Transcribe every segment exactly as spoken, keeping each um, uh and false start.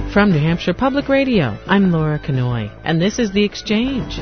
From New Hampshire Public Radio, I'm Laura Kanoy, and this is The Exchange.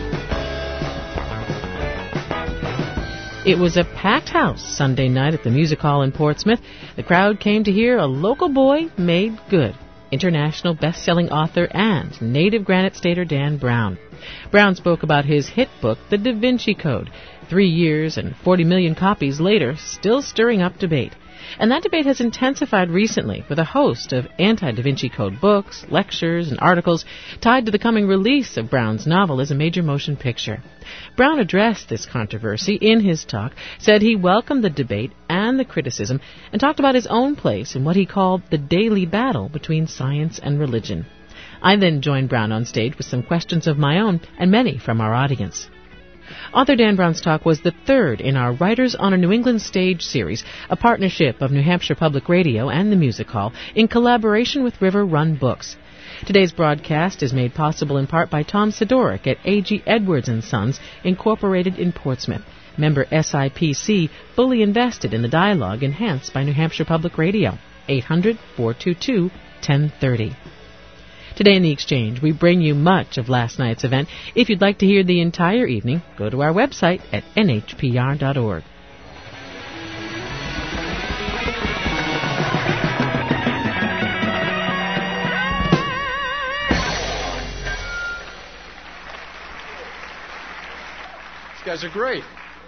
It was a packed house Sunday night at the Music Hall in Portsmouth. The crowd came to hear a local boy made good. International best-selling author and native Granite Stater Dan Brown. Brown spoke about his hit book, The Da Vinci Code. Three years and forty million copies later, still stirring up debate. And that debate has intensified recently with a host of anti-Da Vinci Code books, lectures, and articles tied to the coming release of Brown's novel as a major motion picture. Brown addressed this controversy in his talk, said he welcomed the debate and the criticism, and talked about his own place in what he called the daily battle between science and religion. I then joined Brown on stage with some questions of my own and many from our audience. Author Dan Brown's talk was the third in our Writers on a New England Stage series, a partnership of New Hampshire Public Radio and the Music Hall in collaboration with River Run Books. Today's broadcast is made possible in part by Tom Sidoric at A G Edwards and Sons, Incorporated in Portsmouth. Member S I P C, fully invested in the dialogue enhanced by New Hampshire Public Radio. eight hundred, four two two, one oh three oh. Today in The Exchange, we bring you much of last night's event. If you'd like to hear the entire evening, go to our website at N H P R dot org. These guys are great.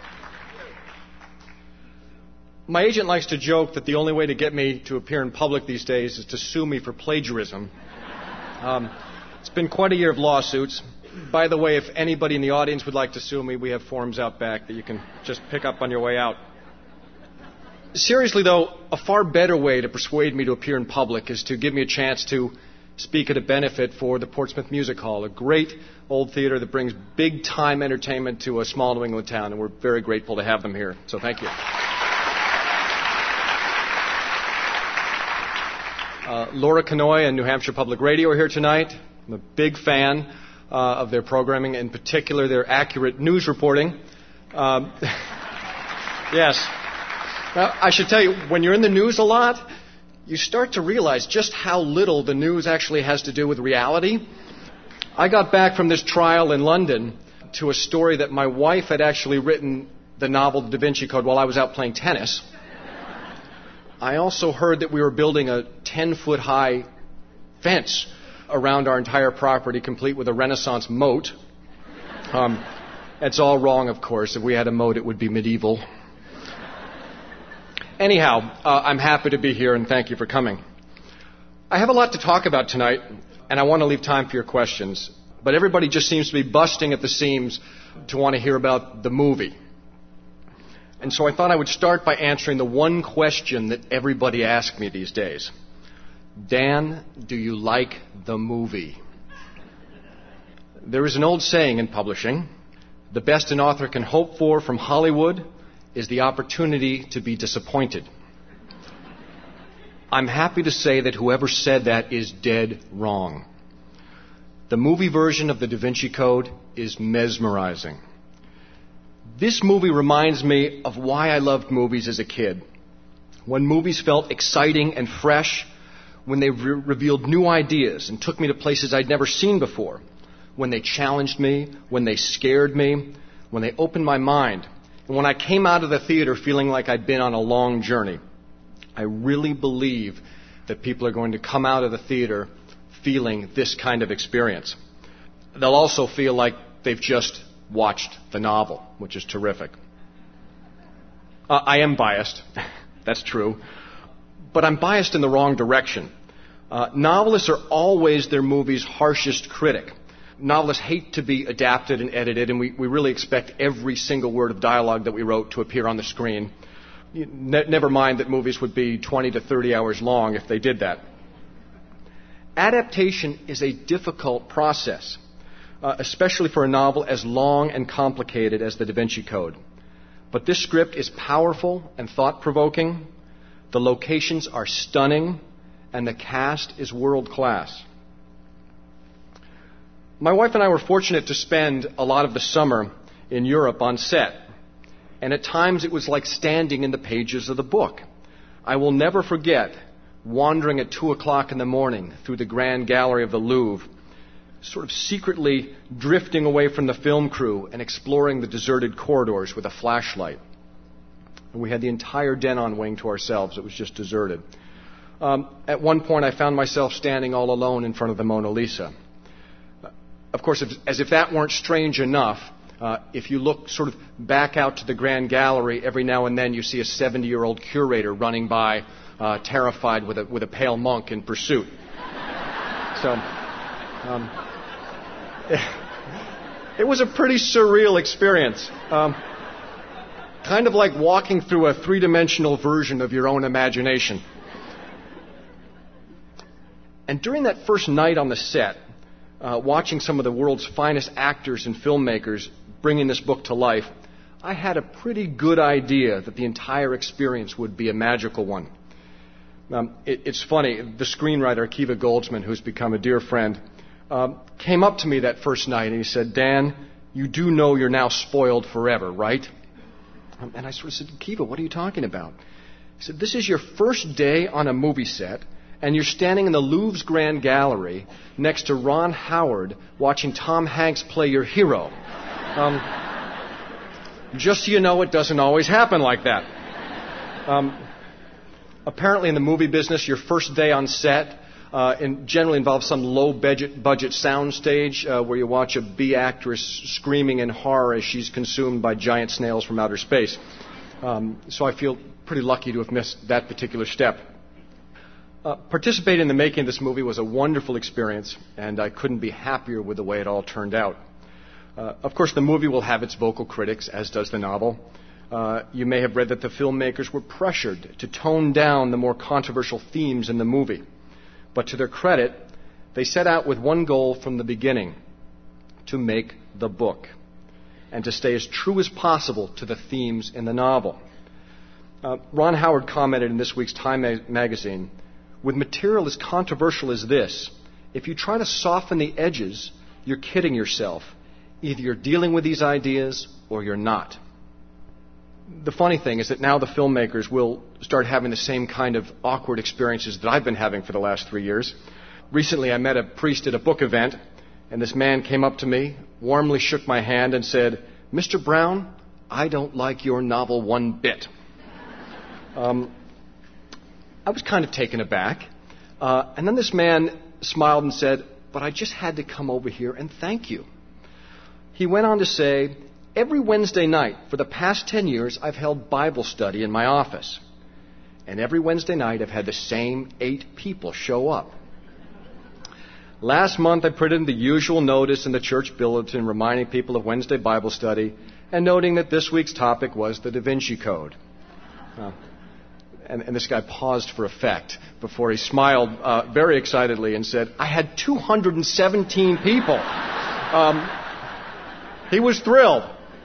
My agent likes to joke that the only way to get me to appear in public these days is to sue me for plagiarism. Um, it's been quite a year of lawsuits. By the way, if anybody in the audience would like to sue me, we have forms out back that you can just pick up on your way out. Seriously, though, a far better way to persuade me to appear in public is to give me a chance to speak at a benefit for the Portsmouth Music Hall, a great old theater that brings big-time entertainment to a small New England town, and we're very grateful to have them here. So thank you. Uh, Laura Kanoy and New Hampshire Public Radio are here tonight. I'm a big fan uh, of their programming, in particular their accurate news reporting. Um, yes. Now, I should tell you, when you're in the news a lot, you start to realize just how little the news actually has to do with reality. I got back from this trial in London to a story that my wife had actually written the novel The Da Vinci Code while I was out playing tennis. I also heard that we were building a ten-foot-high fence around our entire property, complete with a Renaissance moat. Um, it's all wrong, of course. If we had a moat, it would be medieval. Anyhow, uh, I'm happy to be here, and thank you for coming. I have a lot to talk about tonight, and I want to leave time for your questions. But everybody just seems to be busting at the seams to want to hear about the movie. And so I thought I would start by answering the one question that everybody asks me these days. Dan, do you like the movie? There is an old saying in publishing, the best an author can hope for from Hollywood is the opportunity to be disappointed. I'm happy to say that whoever said that is dead wrong. The movie version of the Da Vinci Code is mesmerizing. This movie reminds me of why I loved movies as a kid. When movies felt exciting and fresh, when they re- revealed new ideas and took me to places I'd never seen before, when they challenged me, when they scared me, when they opened my mind, and when I came out of the theater feeling like I'd been on a long journey. I really believe that people are going to come out of the theater feeling this kind of experience. They'll also feel like they've just watched the novel, which is terrific. Uh, I am biased. That's true. But I'm biased in the wrong direction. Uh, novelists are always their movie's harshest critic. Novelists hate to be adapted and edited, and we, we really expect every single word of dialogue that we wrote to appear on the screen. Ne- never mind that movies would be twenty to thirty hours long if they did that. Adaptation is a difficult process. Uh, especially for a novel as long and complicated as the Da Vinci Code. But this script is powerful and thought-provoking, the locations are stunning, and the cast is world-class. My wife and I were fortunate to spend a lot of the summer in Europe on set, and at times it was like standing in the pages of the book. I will never forget wandering at two o'clock in the morning through the Grand Gallery of the Louvre, sort of secretly drifting away from the film crew and exploring the deserted corridors with a flashlight. And we had the entire Denon wing to ourselves. It was just deserted. Um, at one point, I found myself standing all alone in front of the Mona Lisa. Uh, of course, if, as if that weren't strange enough, uh, if you look sort of back out to the Grand Gallery, every now and then you see a seventy-year-old curator running by, uh, terrified with a, with a pale monk in pursuit. So... Um, It was a pretty surreal experience. Um, kind of like walking through a three-dimensional version of your own imagination. And during that first night on the set, uh, watching some of the world's finest actors and filmmakers bringing this book to life, I had a pretty good idea that the entire experience would be a magical one. Um, it, it's funny, the screenwriter Akiva Goldsman, who's become a dear friend, Um, came up to me that first night and he said, "Dan, you do know you're now spoiled forever, right?" Um, and I sort of said, "Akiva, what are you talking about?" He said, "This is your first day on a movie set and you're standing in the Louvre's Grand Gallery next to Ron Howard watching Tom Hanks play your hero. Um, just so you know, it doesn't always happen like that." Um, apparently in the movie business, your first day on set Uh, and generally involves some low-budget budget soundstage uh, where you watch a B actress screaming in horror as she's consumed by giant snails from outer space. Um, so I feel pretty lucky to have missed that particular step. Uh, participating in the making of this movie was a wonderful experience, and I couldn't be happier with the way it all turned out. Uh, of course, the movie will have its vocal critics, as does the novel. Uh, you may have read that the filmmakers were pressured to tone down the more controversial themes in the movie. But to their credit, they set out with one goal from the beginning, to make the book, and to stay as true as possible to the themes in the novel. Uh, Ron Howard commented in this week's Time ma- magazine, "With material as controversial as this, if you try to soften the edges, you're kidding yourself. Either you're dealing with these ideas or you're not." The funny thing is that now the filmmakers will start having the same kind of awkward experiences that I've been having for the last three years. Recently, I met a priest at a book event, and this man came up to me, warmly shook my hand, and said, "Mister Brown, I don't like your novel one bit." Um, I was kind of taken aback. Uh, and then this man smiled and said, "But I just had to come over here and thank you." He went on to say, "Every Wednesday night for the past ten years, I've held Bible study in my office. And every Wednesday night, I've had the same eight people show up. Last month, I put in the usual notice in the church bulletin reminding people of Wednesday Bible study and noting that this week's topic was the Da Vinci Code." Uh, and, and this guy paused for effect before he smiled uh, very excitedly and said, "I had two hundred seventeen people." Um, he was thrilled.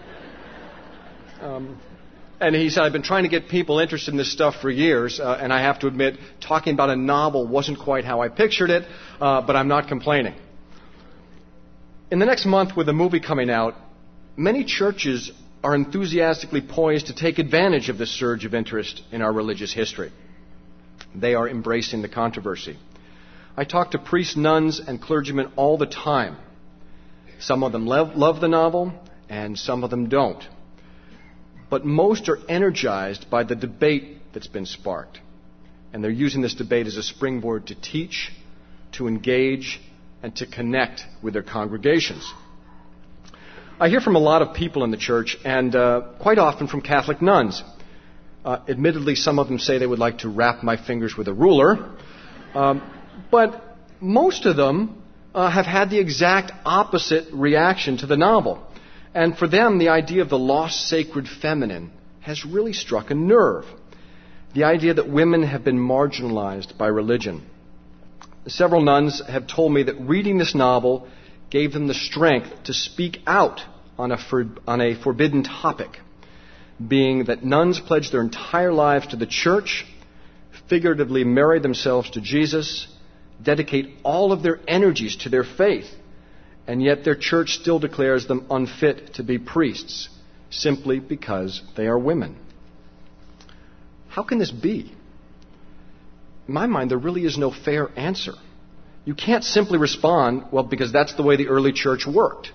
Um, and he said, "I've been trying to get people interested in this stuff for years, uh, and I have to admit, talking about a novel wasn't quite how I pictured it, uh, but I'm not complaining." In the next month, with the movie coming out, many churches are enthusiastically poised to take advantage of this surge of interest in our religious history. They are embracing the controversy. I talk to priests, nuns, and clergymen all the time. Some of them love, love the novel, and some of them don't. But most are energized by the debate that's been sparked. And they're using this debate as a springboard to teach, to engage, and to connect with their congregations. I hear from a lot of people in the church, and uh, quite often from Catholic nuns. Uh, admittedly, some of them say they would like to wrap my fingers with a ruler. Um, but most of them uh, have had the exact opposite reaction to the novel. And for them, the idea of the lost sacred feminine has really struck a nerve. The idea that women have been marginalized by religion. Several nuns have told me that reading this novel gave them the strength to speak out on a, for, on a forbidden topic, being that nuns pledge their entire lives to the church, figuratively marry themselves to Jesus, dedicate all of their energies to their faith, and yet their church still declares them unfit to be priests, simply because they are women. How can this be? in my mind, there really is no fair answer. You can't simply respond, well, because that's the way the early church worked.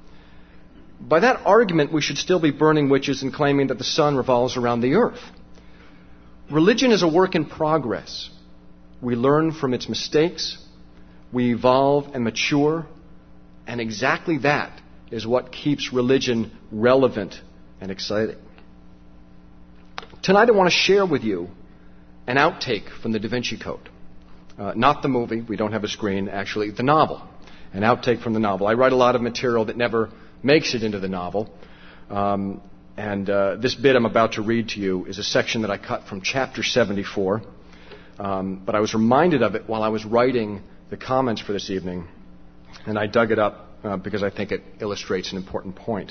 By that argument, we should still be burning witches and claiming that the sun revolves around the earth. Religion is a work in progress. We learn from its mistakes, we evolve and mature, and exactly that is what keeps religion relevant and exciting. Tonight I want to share with you an outtake from the Da Vinci Code. Uh, not the movie, we don't have a screen, actually the novel. An outtake from the novel. I write a lot of material that never makes it into the novel. Um, and uh, this bit I'm about to read to you is a section that I cut from chapter seventy-four. Um, but I was reminded of it while I was writing the comments for this evening, and I dug it up uh, because I think it illustrates an important point.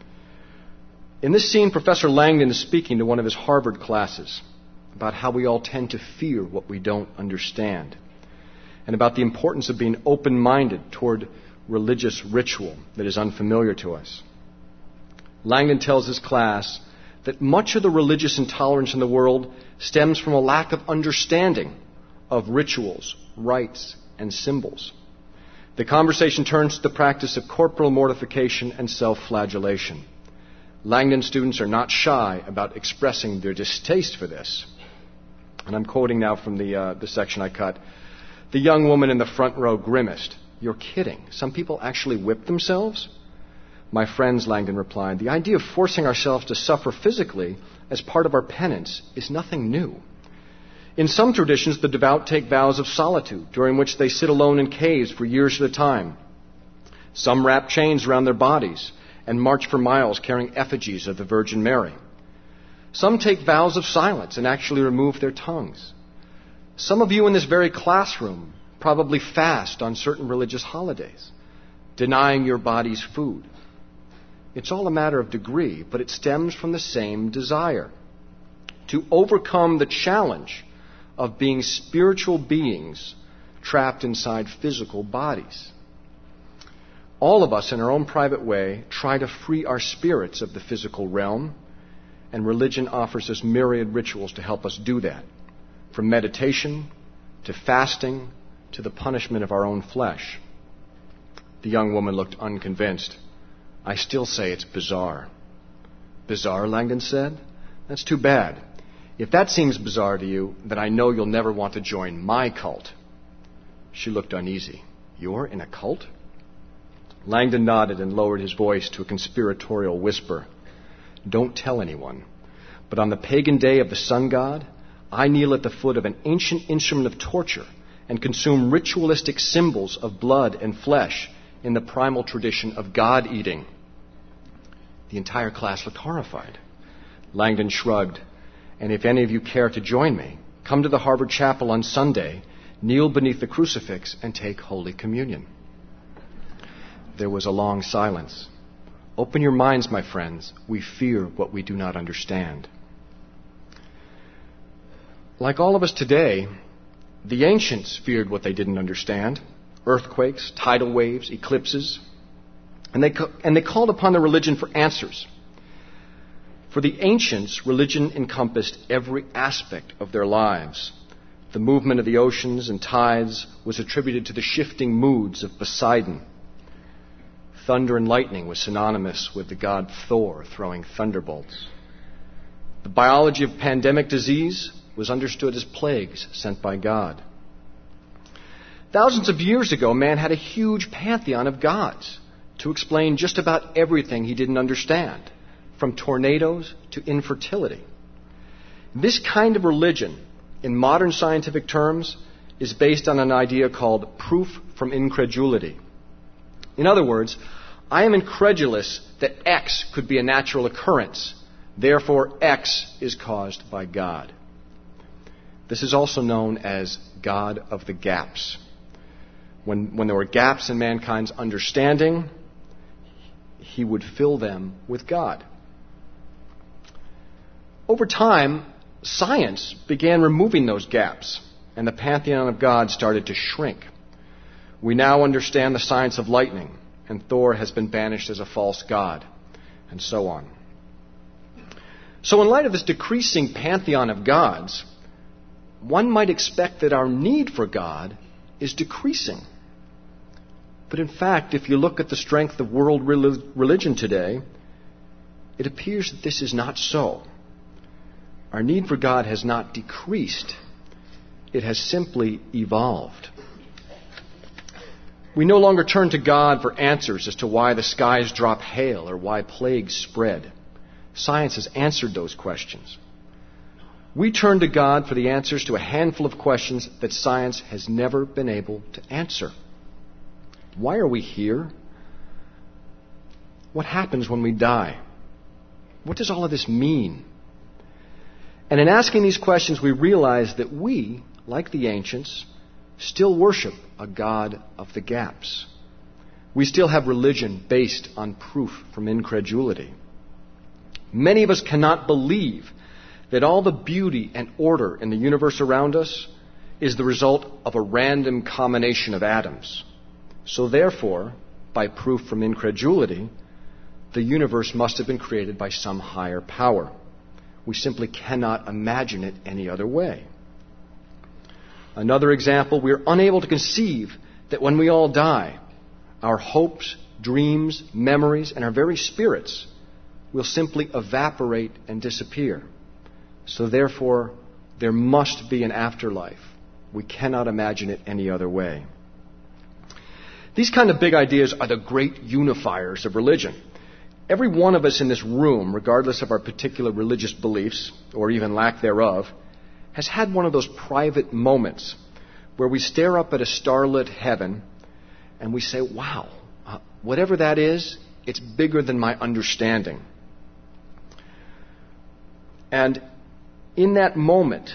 In this scene, Professor Langdon is speaking to one of his Harvard classes about how we all tend to fear what we don't understand, and about the importance of being open-minded toward religious ritual that is unfamiliar to us. Langdon tells his class that much of the religious intolerance in the world stems from a lack of understanding of rituals, rites, and symbols. The conversation turns to the practice of corporal mortification and self-flagellation. Langdon students are not shy about expressing their distaste for this. And I'm quoting now from the, uh, the section I cut. The young woman in the front row grimaced. "You're kidding. Some people actually whip themselves?" "My friends," Langdon replied, "the idea of forcing ourselves to suffer physically as part of our penance is nothing new. In some traditions, the devout take vows of solitude, during which they sit alone in caves for years at a time. Some wrap chains around their bodies and march for miles carrying effigies of the Virgin Mary. Some take vows of silence and actually remove their tongues. Some of you in this very classroom probably fast on certain religious holidays, denying your body's food. It's all a matter of degree, but it stems from the same desire to overcome the challenge of being spiritual beings trapped inside physical bodies. All of us, in our own private way, try to free our spirits of the physical realm, and religion offers us myriad rituals to help us do that, from meditation to fasting to the punishment of our own flesh." The young woman looked unconvinced. "I still say it's bizarre." "Bizarre?" Langdon said. "That's too bad. If that seems bizarre to you, then I know you'll never want to join my cult." She looked uneasy. "You're in a cult?" Langdon nodded and lowered his voice to a conspiratorial whisper. "Don't tell anyone, but on the pagan day of the sun god, I kneel at the foot of an ancient instrument of torture and consume ritualistic symbols of blood and flesh in the primal tradition of God-eating." The entire class looked horrified. Langdon shrugged. "And if any of you care to join me, come to the Harvard Chapel on Sunday, kneel beneath the crucifix, and take Holy Communion." There was a long silence. Open your minds, my friends. We fear what we do not understand. Like all of us today, the ancients feared what they didn't understand. Earthquakes, tidal waves, eclipses. And they, and they called upon their religion for answers. For the ancients, religion encompassed every aspect of their lives. The movement of the oceans and tides was attributed to the shifting moods of Poseidon. Thunder and lightning was synonymous with the god Thor throwing thunderbolts. The biology of pandemic disease was understood as plagues sent by God. Thousands of years ago, man had a huge pantheon of gods to explain just about everything he didn't understand, from tornadoes to infertility. This kind of religion, in modern scientific terms, is based on an idea called proof from incredulity. In other words, I am incredulous that X could be a natural occurrence. Therefore, X is caused by God. This is also known as God of the gaps. When, when there were gaps in mankind's understanding, he would fill them with God. Over time, science began removing those gaps, and the pantheon of gods started to shrink. We now understand the science of lightning, and Thor has been banished as a false god, and so on. So in light of this decreasing pantheon of gods, one might expect that our need for God is decreasing. But in fact, if you look at the strength of world religion today, it appears that this is not so. Our need for God has not decreased. It has simply evolved. We no longer turn to God for answers as to why the skies drop hail or why plagues spread. Science has answered those questions. We turn to God for the answers to a handful of questions that science has never been able to answer. Why are we here? What happens when we die? What does all of this mean? And in asking these questions, we realize that we, like the ancients, still worship a God of the gaps. We still have religion based on proof from incredulity. Many of us cannot believe that all the beauty and order in the universe around us is the result of a random combination of atoms. So therefore, by proof from incredulity, the universe must have been created by some higher power. We simply cannot imagine it any other way. Another example, we are unable to conceive that when we all die, our hopes, dreams, memories, and our very spirits will simply evaporate and disappear. So therefore, there must be an afterlife. We cannot imagine it any other way. These kind of big ideas are the great unifiers of religion. Every one of us in this room, regardless of our particular religious beliefs, or even lack thereof, has had one of those private moments where we stare up at a starlit heaven and we say, wow, uh, whatever that is, it's bigger than my understanding. And in that moment,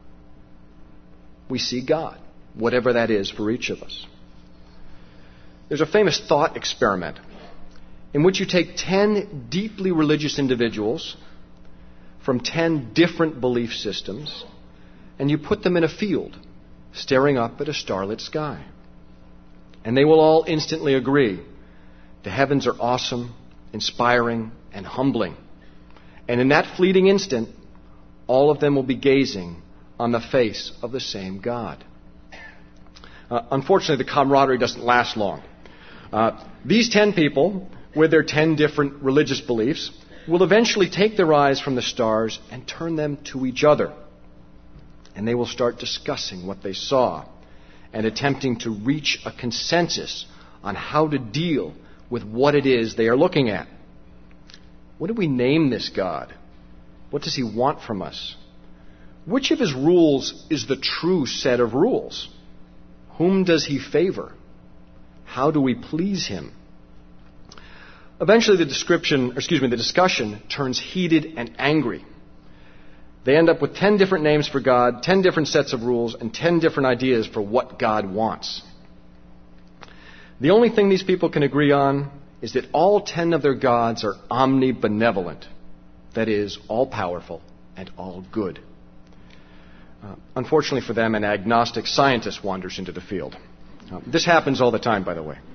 we see God, whatever that is for each of us. There's a famous thought experiment in which you take ten deeply religious individuals from ten different belief systems and you put them in a field staring up at a starlit sky. And they will all instantly agree the heavens are awesome, inspiring, and humbling. And in that fleeting instant, all of them will be gazing on the face of the same God. Uh, unfortunately, the camaraderie doesn't last long. Uh, these ten people, with their ten different religious beliefs, will eventually take their eyes from the stars and turn them to each other. And they will start discussing what they saw and attempting to reach a consensus on how to deal with what it is they are looking at. What do we name this God? What does he want from us? Which of his rules is the true set of rules? Whom does he favor? How do we please him? Eventually the description, or excuse me, the discussion turns heated and angry. They end up with ten different names for God, ten different sets of rules, and ten different ideas for what God wants. The only thing these people can agree on is that all ten of their gods are omnibenevolent. That is, all-powerful and all good. Uh, unfortunately for them, an agnostic scientist wanders into the field. Uh, this happens all the time, by the way.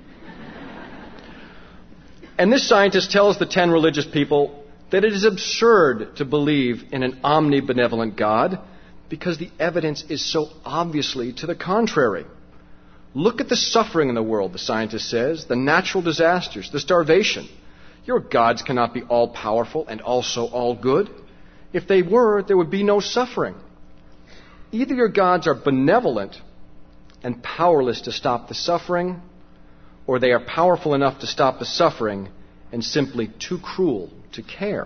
And this scientist tells the ten religious people that it is absurd to believe in an omnibenevolent God because the evidence is so obviously to the contrary. Look at the suffering in the world, the scientist says, the natural disasters, the starvation. Your gods cannot be all-powerful and also all-good. If they were, there would be no suffering. Either your gods are benevolent and powerless to stop the suffering, or they are powerful enough to stop the suffering and simply too cruel to care.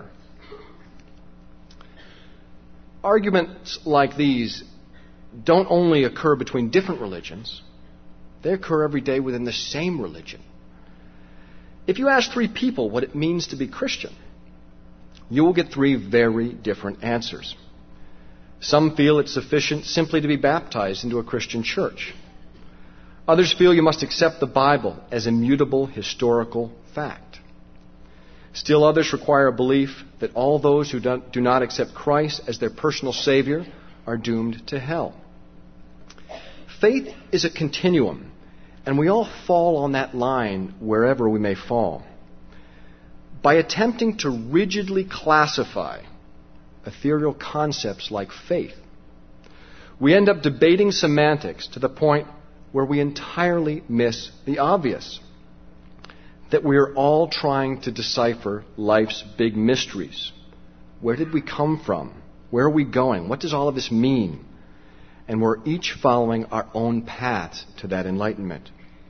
Arguments like these don't only occur between different religions, they occur every day within the same religion. If you ask three people what it means to be Christian, you will get three very different answers. Some feel it's sufficient simply to be baptized into a Christian church. Others feel you must accept the Bible as immutable historical fact. Still others require a belief that all those who don't, do not accept Christ as their personal Savior are doomed to hell. Faith is a continuum, and we all fall on that line wherever we may fall. By attempting to rigidly classify ethereal concepts like faith, We end up debating semantics to the point where we entirely miss the obvious. That we are all trying to decipher life's big mysteries. Where did we come from? Where are we going? What does all of this mean? And we're each following our own path to that enlightenment.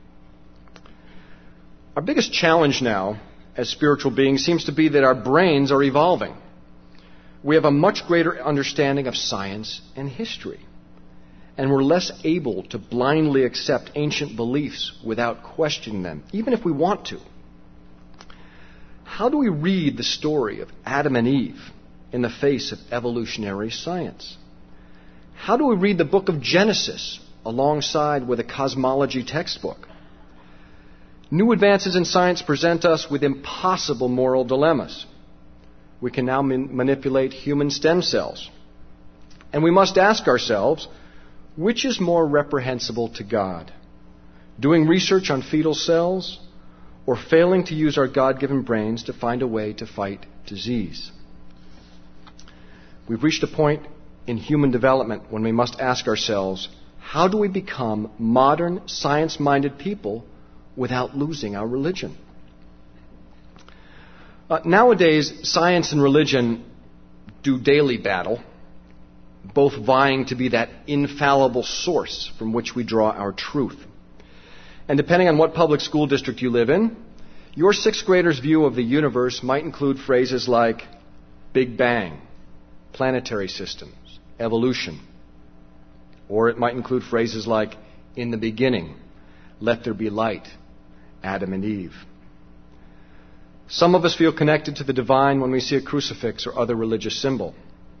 Our biggest challenge now as spiritual beings seems to be that our brains are evolving. We have a much greater understanding of science and history. And we're less able to blindly accept ancient beliefs without questioning them, even if we want to. How do we read the story of Adam and Eve in the face of evolutionary science? How do we read the book of Genesis alongside with a cosmology textbook? New advances in science present us with impossible moral dilemmas. We can now man- manipulate human stem cells. And we must ask ourselves, which is more reprehensible to God? Doing research on fetal cells or failing to use our God-given brains to find a way to fight disease? We've reached a point in human development when we must ask ourselves, how do we become modern, science-minded people without losing our religion? Uh, nowadays, science and religion do daily battle, both vying to be that infallible source from which we draw our truth. And depending on what public school district you live in, your sixth grader's view of the universe might include phrases like Big Bang, planetary systems, evolution. Or it might include phrases like in the beginning, let there be light, Adam and Eve. Some of us feel connected to the divine when we see a crucifix or other religious symbol.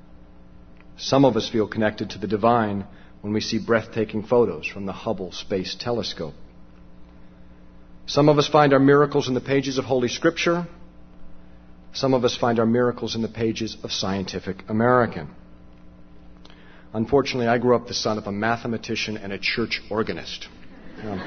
Some of us feel connected to the divine when we see breathtaking photos from the Hubble Space Telescope. Some of us find our miracles in the pages of Holy Scripture. Some of us find our miracles in the pages of Scientific American. Unfortunately, I grew up the son of a mathematician and a church organist. Um,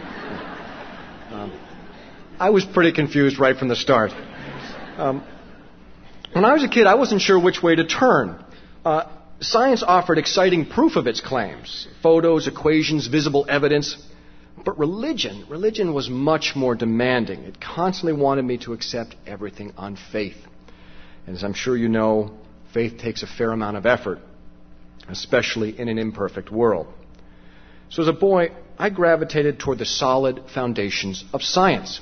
um, I was pretty confused right from the start. Um, when I was a kid, I wasn't sure which way to turn. Uh, science offered exciting proof of its claims, photos, equations, visible evidence. But religion, religion was much more demanding. It constantly wanted me to accept everything on faith. And as I'm sure you know, faith takes a fair amount of effort, especially in an imperfect world. So as a boy, I gravitated toward the solid foundations of science.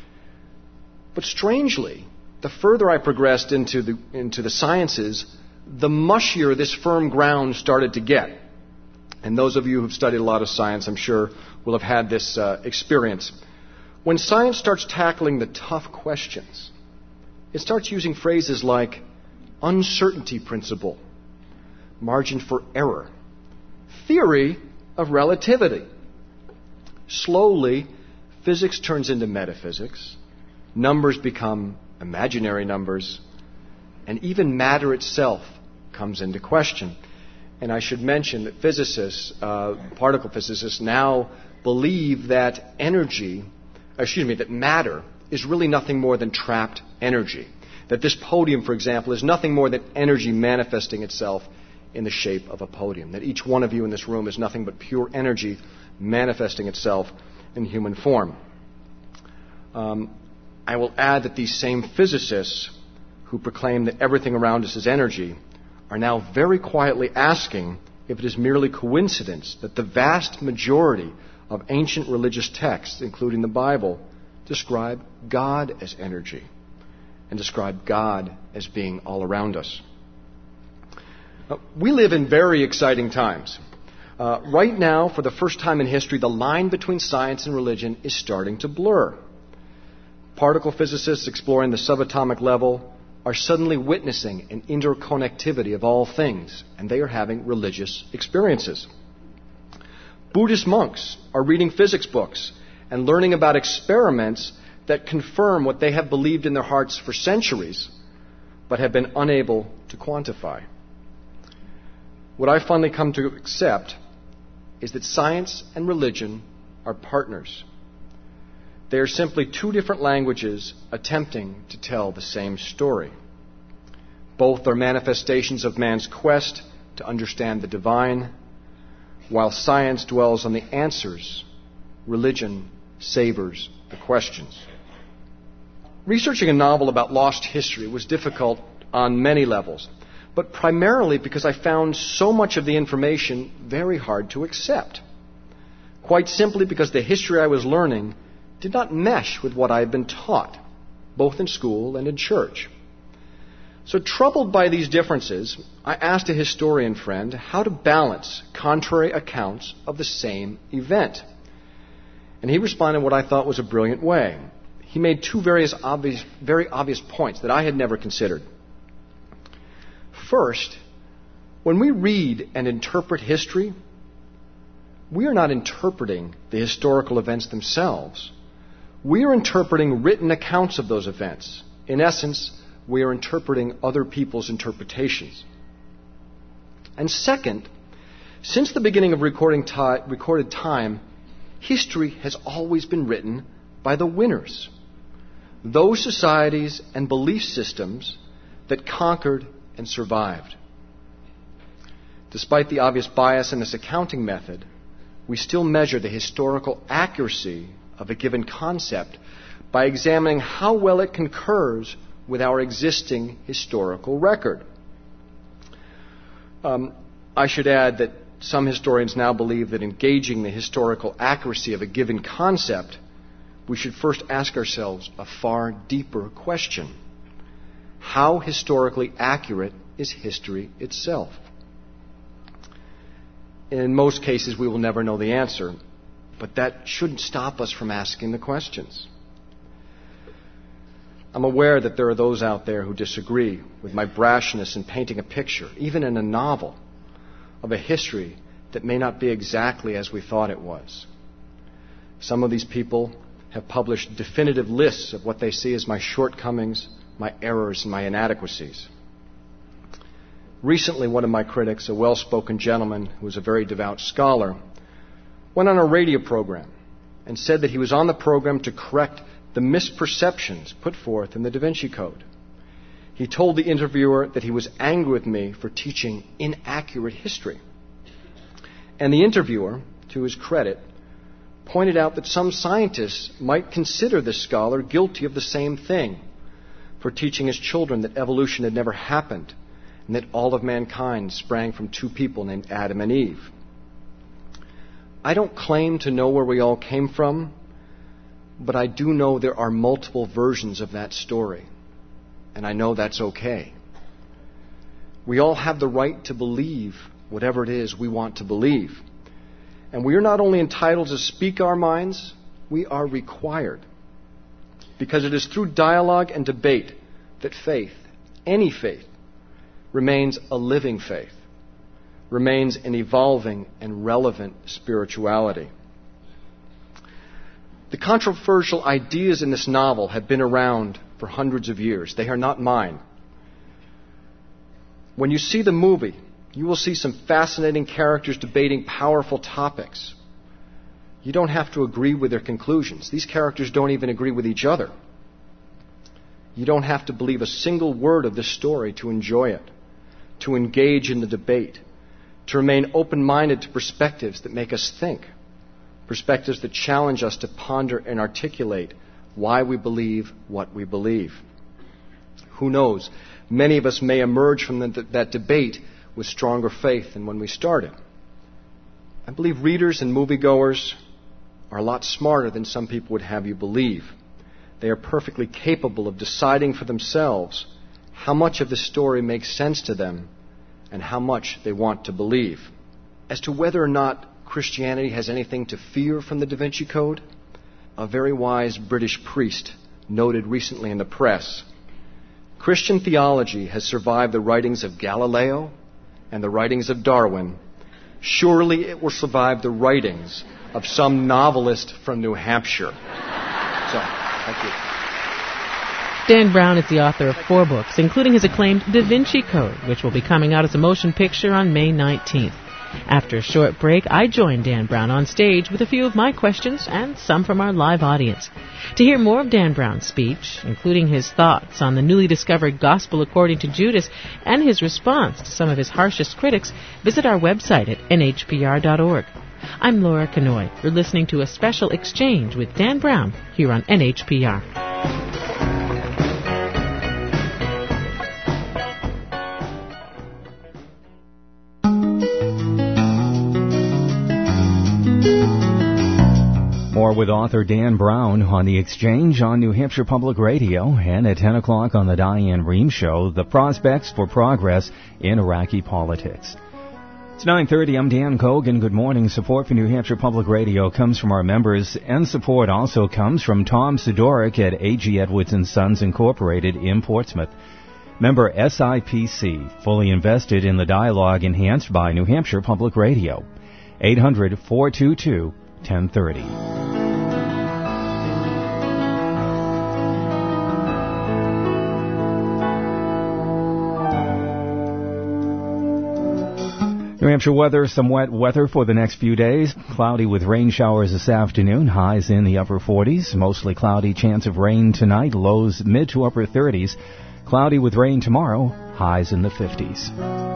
But strangely, the further I progressed into the, into the sciences, the mushier this firm ground started to get. And those of you who've studied a lot of science, I'm sure, will have had this uh, experience. When science starts tackling the tough questions, it starts using phrases like uncertainty principle, margin for error, theory of relativity. Slowly, physics turns into metaphysics, numbers become imaginary numbers, and even matter itself comes into question. And I should mention that physicists, uh, particle physicists, now believe that energy, excuse me, that matter is really nothing more than trapped energy. That this podium, for example, is nothing more than energy manifesting itself in the shape of a podium. That each one of you in this room is nothing but pure energy manifesting itself in human form. Um, I will add that these same physicists who proclaim that everything around us is energy are now very quietly asking if it is merely coincidence that the vast majority of ancient religious texts, including the Bible, describe God as energy and describe God as being all around us. Uh, we live in very exciting times. Uh, right now, for the first time in history, the line between science and religion is starting to blur. Particle physicists exploring the subatomic level are suddenly witnessing an interconnectivity of all things, and they are having religious experiences. Buddhist monks are reading physics books and learning about experiments that confirm what they have believed in their hearts for centuries, but have been unable to quantify. What I finally come to accept is that science and religion are partners. They are simply two different languages attempting to tell the same story. Both are manifestations of man's quest to understand the divine. while science dwells on the answers, religion savors the questions. Researching a novel about lost history was difficult on many levels, but primarily because I found so much of the information very hard to accept. Quite simply because the history I was learning did not mesh with what I had been taught, both in school and in church. So troubled by these differences, I asked a historian friend how to balance contrary accounts of the same event. And he responded in what I thought was a brilliant way. He made two various obvious, very obvious points that I had never considered. First, when we read and interpret history, we are not interpreting the historical events themselves. We are interpreting written accounts of those events. In essence, we are interpreting other people's interpretations. And second, since the beginning of recording ti- recorded time, history has always been written by the winners. Those societies and belief systems that conquered and survived. Despite the obvious bias in this accounting method, we still measure the historical accuracy of a given concept by examining how well it concurs with our existing historical record. Um, I should add that some historians now believe that engaging the historical accuracy of a given concept, we should first ask ourselves a far deeper question. How historically accurate is history itself? In most cases, we will never know the answer, but that shouldn't stop us from asking the questions. I'm aware that there are those out there who disagree with my brashness in painting a picture, even in a novel, of a history that may not be exactly as we thought it was. Some of these people have published definitive lists of what they see as my shortcomings, my errors, and my inadequacies. Recently, one of my critics, a well-spoken gentleman who was a very devout scholar, went on a radio program and said that he was on the program to correct the misperceptions put forth in the Da Vinci Code. He told the interviewer that he was angry with me for teaching inaccurate history. And the interviewer, to his credit, pointed out that some scientists might consider this scholar guilty of the same thing, for teaching his children that evolution had never happened and that all of mankind sprang from two people named Adam and Eve. I don't claim to know where we all came from, but I do know there are multiple versions of that story, and I know that's okay. We all have the right to believe whatever it is we want to believe. And we are not only entitled to speak our minds, we are required. Because it is through dialogue and debate that faith, any faith, remains a living faith, remains an evolving and relevant spirituality. The controversial ideas in this novel have been around for hundreds of years. They are not mine. When you see the movie, you will see some fascinating characters debating powerful topics. You don't have to agree with their conclusions. These characters don't even agree with each other. You don't have to believe a single word of this story to enjoy it, to engage in the debate, to remain open-minded to perspectives that make us think, perspectives that challenge us to ponder and articulate why we believe what we believe. Who knows? Many of us may emerge from the, that debate with stronger faith than when we started. I believe readers and moviegoers are a lot smarter than some people would have you believe. They are perfectly capable of deciding for themselves how much of the story makes sense to them and how much they want to believe. As to whether or not Christianity has anything to fear from the Da Vinci Code, a very wise British priest noted recently in the press, Christian theology has survived the writings of Galileo and the writings of Darwin. Surely it will survive the writings of some novelist from New Hampshire. So, thank you. Dan Brown is the author of four books, including his acclaimed Da Vinci Code, which will be coming out as a motion picture on May nineteenth. After a short break, I join Dan Brown on stage with a few of my questions and some from our live audience. To hear more of Dan Brown's speech, including his thoughts on the newly discovered Gospel according to Judas and his response to some of his harshest critics, visit our website at N H P R dot org. I'm Laura Kanoy. You're listening to a special exchange with Dan Brown here on N H P R. More with author Dan Brown on The Exchange on New Hampshire Public Radio, and at ten o'clock on the Diane Rehm Show, the prospects for progress in Iraqi politics. It's nine thirty. I'm Dan Cogan. Good morning. Support for New Hampshire Public Radio comes from our members, and support also comes from Tom Sidoric at A G Edwards and Sons Incorporated in Portsmouth. Member S I P C, fully invested in the dialogue enhanced by New Hampshire Public Radio. eight hundred, four two two, ten thirty. New Hampshire weather, some wet weather for the next few days. Cloudy with rain showers this afternoon, highs in the upper forties. Mostly cloudy, chance of rain tonight, lows mid to upper thirties. Cloudy with rain tomorrow, highs in the fifties.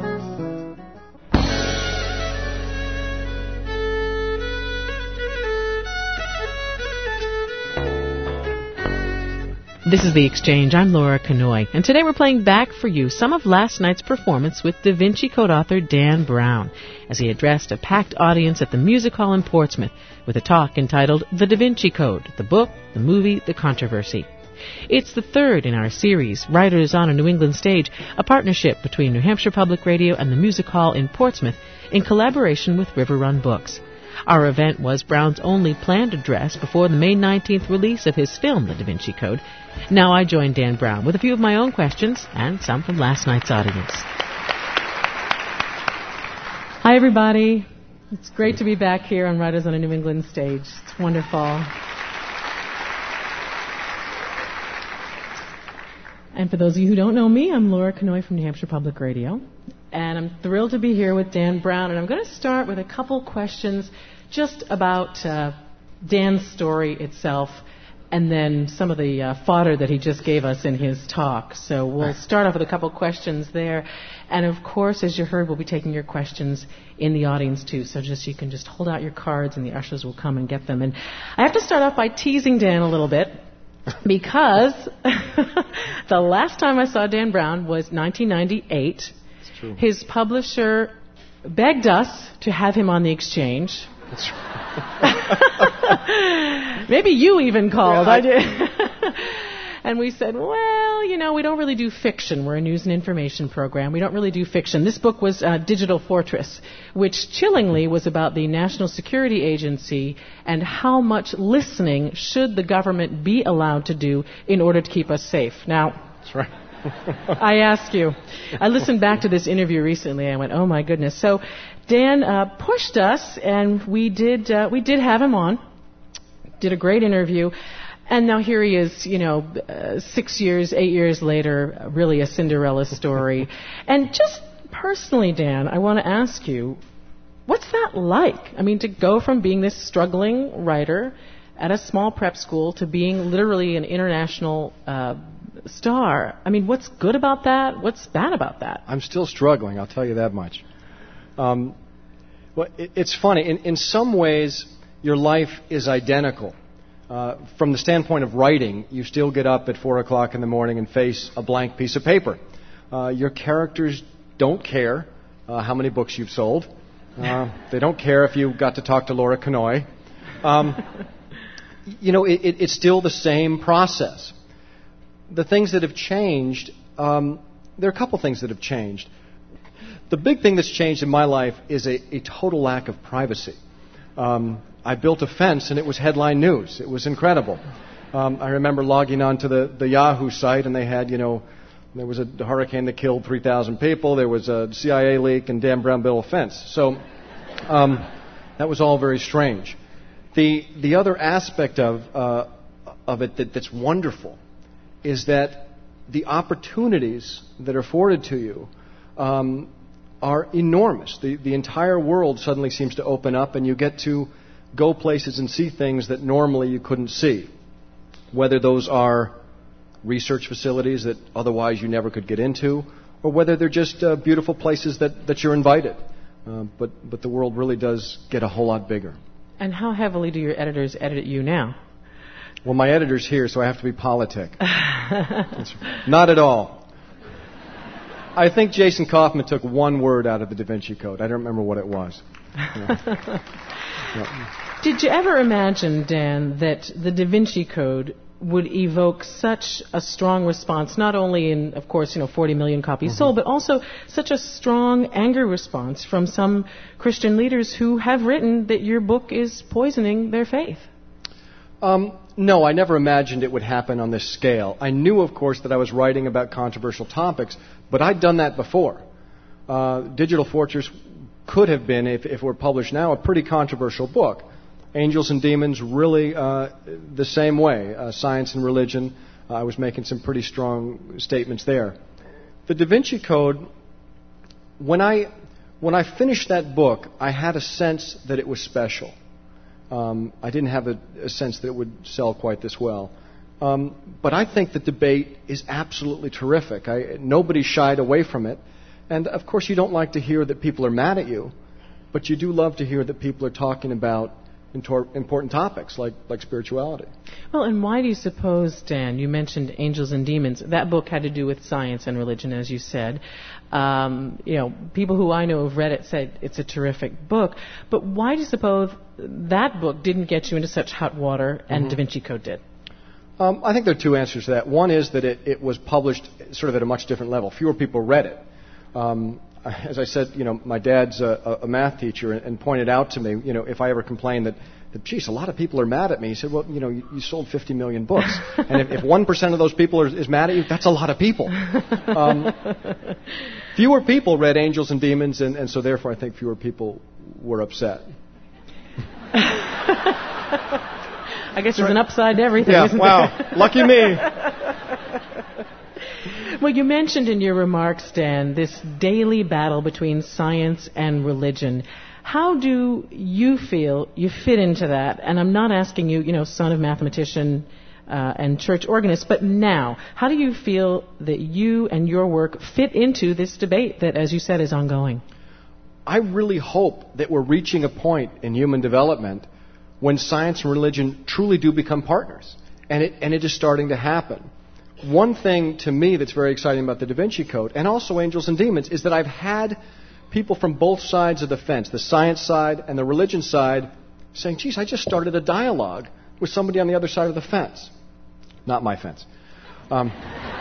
This is The Exchange. I'm Laura Kanoy, and today we're playing back for you some of last night's performance with Da Vinci Code author Dan Brown as he addressed a packed audience at the Music Hall in Portsmouth with a talk entitled The Da Vinci Code, the book, the movie, the controversy. It's the third in our series, Writers on a New England Stage, a partnership between New Hampshire Public Radio and the Music Hall in Portsmouth in collaboration with River Run Books. Our event was Brown's only planned address before the May nineteenth release of his film, The Da Vinci Code. Now I join Dan Brown with a few of my own questions and some from last night's audience. Hi, everybody. It's great to be back here on Writers on a New England Stage. It's wonderful. And for those of you who don't know me, I'm Laura Kanoy from New Hampshire Public Radio. And I'm thrilled to be here with Dan Brown. And I'm going to start with a couple questions just about uh, Dan's story itself and then some of the uh, fodder that he just gave us in his talk. So we'll start off with a couple questions there. And, of course, as you heard, we'll be taking your questions in the audience, too. So just you can just hold out your cards, and the ushers will come and get them. And I have to start off by teasing Dan a little bit because the last time I saw Dan Brown was nineteen ninety-eight. His publisher begged us to have him on The Exchange. That's right. Maybe you even called. Yeah, I, I did. And we said, well, you know, we don't really do fiction. We're a news and information program. We don't really do fiction. This book was uh, Digital Fortress, which chillingly was about the National Security Agency and how much listening should the government be allowed to do in order to keep us safe. Now, that's right. I ask you. I listened back to this interview recently. I went, oh my goodness. So Dan uh, pushed us, and we did. Uh, we did have him on. Did a great interview, and now here he is. You know, uh, six years, eight years later, really a Cinderella story. And just personally, Dan, I want to ask you, what's that like? I mean, to go from being this struggling writer at a small prep school to being literally an international Uh, star. I mean, what's good about that? What's bad about that? I'm still struggling, I'll tell you that much. Um, well, it, it's funny. In, in some ways, your life is identical. Uh, from the standpoint of writing, you still get up at four o'clock in the morning and face a blank piece of paper. Uh, your characters don't care uh, how many books you've sold. Uh, they don't care if you got to talk to Laura Kanoy. Um, you know, it, it, it's still the same process. The things that have changed, um, there are a couple things that have changed. The big thing that's changed in my life is a, a total lack of privacy. Um, I built a fence, and it was headline news. It was incredible. Um, I remember logging on to the, the Yahoo site, and they had, you know, there was a hurricane that killed three thousand people. There was a C I A leak, and Dan Brown built a fence. So um, that was all very strange. The the other aspect of uh, of it that, that's wonderful is that the opportunities that are afforded to you um, are enormous. The, the entire world suddenly seems to open up, and you get to go places and see things that normally you couldn't see. Whether those are research facilities that otherwise you never could get into, or whether they're just uh, beautiful places that, that you're invited. Uh, but, but the world really does get a whole lot bigger. And how heavily do your editors edit you now? Well, my editor's here, so I have to be politic. Not at all. I think Jason Kaufman took one word out of the Da Vinci Code. I don't remember what it was. Yeah. Yeah. Did you ever imagine, Dan, that the Da Vinci Code would evoke such a strong response, not only in, of course, you know, forty million copies mm-hmm. sold, but also such a strong anger response from some Christian leaders who have written that your book is poisoning their faith? Um, no, I never imagined it would happen on this scale. I knew, of course, that I was writing about controversial topics, but I'd done that before. Uh, Digital Fortress could have been, if, if it were published now, a pretty controversial book. Angels and Demons, really uh, the same way. Uh, Science and Religion, uh, I was making some pretty strong statements there. The Da Vinci Code, when I, when I finished that book, I had a sense that it was special. Um, I didn't have a, a sense that it would sell quite this well. Um, but I think the debate is absolutely terrific. I, nobody shied away from it. And, of course, you don't like to hear that people are mad at you, but you do love to hear that people are talking about intor- important topics like, like spirituality. Well, and why do you suppose, Dan, you mentioned Angels and Demons. That book had to do with science and religion, as you said. Um, you know, people who I know have read it said it's a terrific book. But why do you suppose that book didn't get you into such hot water and mm-hmm. Da Vinci Code did? Um, I think there are two answers to that. One is that it, it was published sort of at a much different level. Fewer people read it. Um, as I said, you know, my dad's a, a math teacher and, and pointed out to me, you know, if I ever complained that, that, geez, a lot of people are mad at me. He said, well, you know, you, you sold fifty million books. And if, if one percent of those people are, is mad at you, that's a lot of people. Um, fewer people read Angels and Demons, and, and so therefore I think fewer people were upset. I guess there's an upside to everything, yeah, isn't wow. there? Lucky me. Well, you mentioned in your remarks, Dan, this daily battle between science and religion. How do you feel you fit into that? And I'm not asking you, you know, son of mathematician uh, and church organist, but now, how do you feel that you and your work fit into this debate that, as you said, is ongoing? I really hope that we're reaching a point in human development when science and religion truly do become partners. And it, and it is starting to happen. One thing to me that's very exciting about the Da Vinci Code, and also Angels and Demons, is that I've had people from both sides of the fence, the science side and the religion side, saying, geez, I just started a dialogue with somebody on the other side of the fence. Not my fence. Um,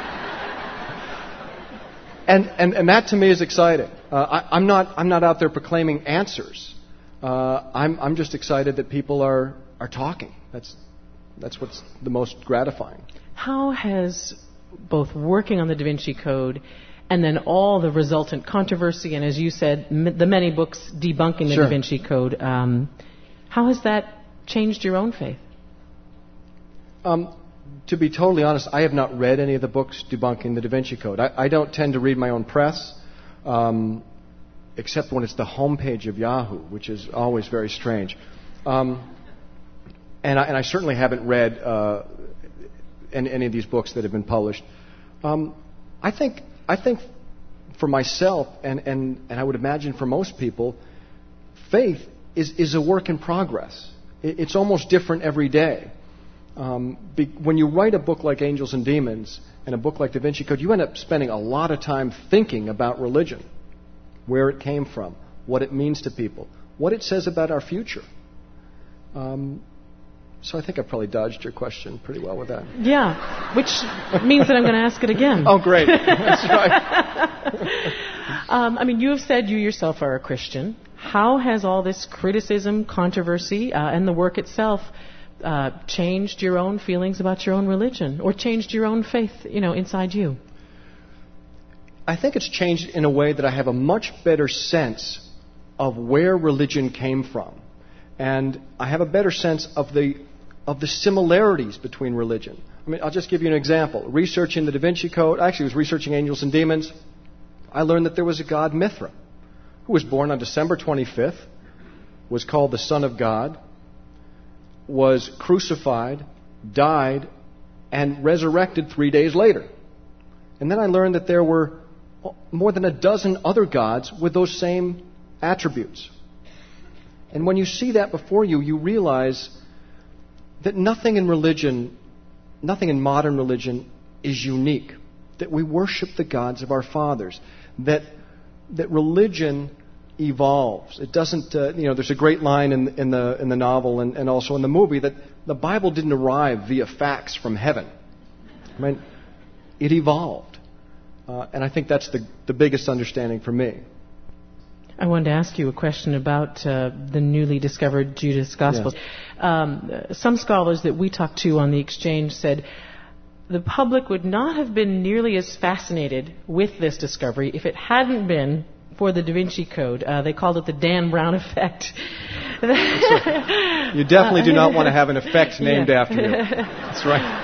and, and, and that to me is exciting. Uh, I, I'm not, I'm not out there proclaiming answers. Uh, I'm, I'm just excited that people are, are talking. That's, that's what's the most gratifying. How has both working on the Da Vinci Code and then all the resultant controversy, and as you said, m- the many books debunking the sure. Da Vinci Code, um, how has that changed your own faith? Um, to be totally honest, I have not read any of the books debunking the Da Vinci Code. I, I don't tend to read my own press, um, except when it's the homepage of Yahoo, which is always very strange. Um, and, I, and I certainly haven't read uh, any, any of these books that have been published. Um, I think I think for myself, and, and, and I would imagine for most people, faith is, is a work in progress. It, it's almost different every day. Um, be, when you write a book like Angels and Demons and a book like Da Vinci Code, you end up spending a lot of time thinking about religion, where it came from, what it means to people, what it says about our future. Um, so I think I probably dodged your question pretty well with that. Yeah, which means that I'm going to ask it again. Oh, great. That's right. um, I mean, you have said you yourself are a Christian. How has all this criticism, controversy, uh, and the work itself uh, changed your own feelings about your own religion, or changed your own faith, you know, inside you? I think it's changed in a way that I have a much better sense of where religion came from. And I have a better sense of the of the similarities between religion. I mean, I'll just give you an example. Researching the Da Vinci Code, actually I was researching Angels and Demons, I learned that there was a god Mithra. who was born on December twenty-fifth, was called the Son of God, was crucified, died, and resurrected three days later. And then I learned that there were more than a dozen other gods with those same attributes. And when you see that before you, you realize that nothing in religion, nothing in modern religion is unique. That we worship the gods of our fathers. That that religion evolves. It doesn't, uh, you know, there's a great line in, in the in the novel and, and also in the movie that the Bible didn't arrive via fax from heaven. I mean, it evolved. Uh, and I think that's the, the biggest understanding for me. I wanted to ask you a question about uh, the newly discovered Judas Gospels. Yes. Um, some scholars that we talked to on the exchange said the public would not have been nearly as fascinated with this discovery if it hadn't been for the Da Vinci Code. Uh, they called it the Dan Brown effect. You definitely do not want to have an effect named yeah. after you. That's right.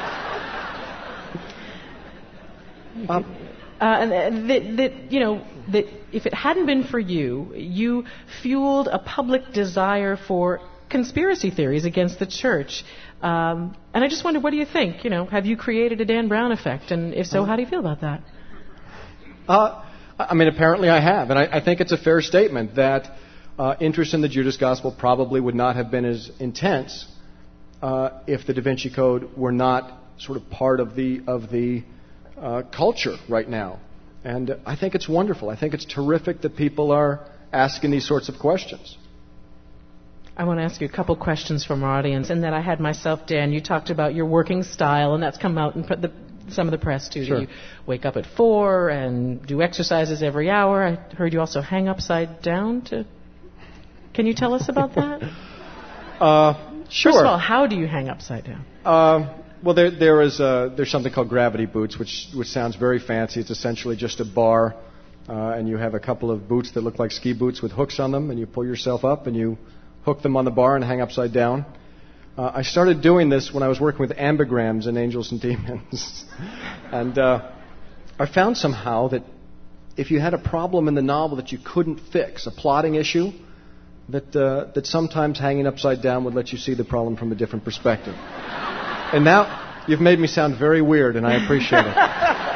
Um, Uh, and that, that, you know, that if it hadn't been for you, you fueled a public desire for conspiracy theories against the church. Um, and I just wonder, what do you think? You know, have you created a Dan Brown effect? And if so, how do you feel about that? Uh, I mean, apparently I have. And I, I think it's a fair statement that uh, interest in the Judas Gospel probably would not have been as intense uh, if the Da Vinci Code were not sort of part of the of the Uh, culture right now. And uh, I think it's wonderful. I think it's terrific that people are asking these sorts of questions. I want to ask you a couple questions from our audience, and that I had myself, Dan. You talked about your working style, and that's come out in the, some of the press, too. Sure. You wake up at four and do exercises every hour. I heard you also hang upside down. To, Can you tell us about that? uh, sure. First of all, how do you hang upside down? Uh, Well, there, there is uh, there's something called gravity boots, which which sounds very fancy. It's essentially just a bar, uh, and you have a couple of boots that look like ski boots with hooks on them, and you pull yourself up and you hook them on the bar and hang upside down. Uh, I started doing this when I was working with ambigrams in Angels and Demons, and uh, I found somehow that if you had a problem in the novel that you couldn't fix, a plotting issue, that uh, that sometimes hanging upside down would let you see the problem from a different perspective. And now you've made me sound very weird, and I appreciate it.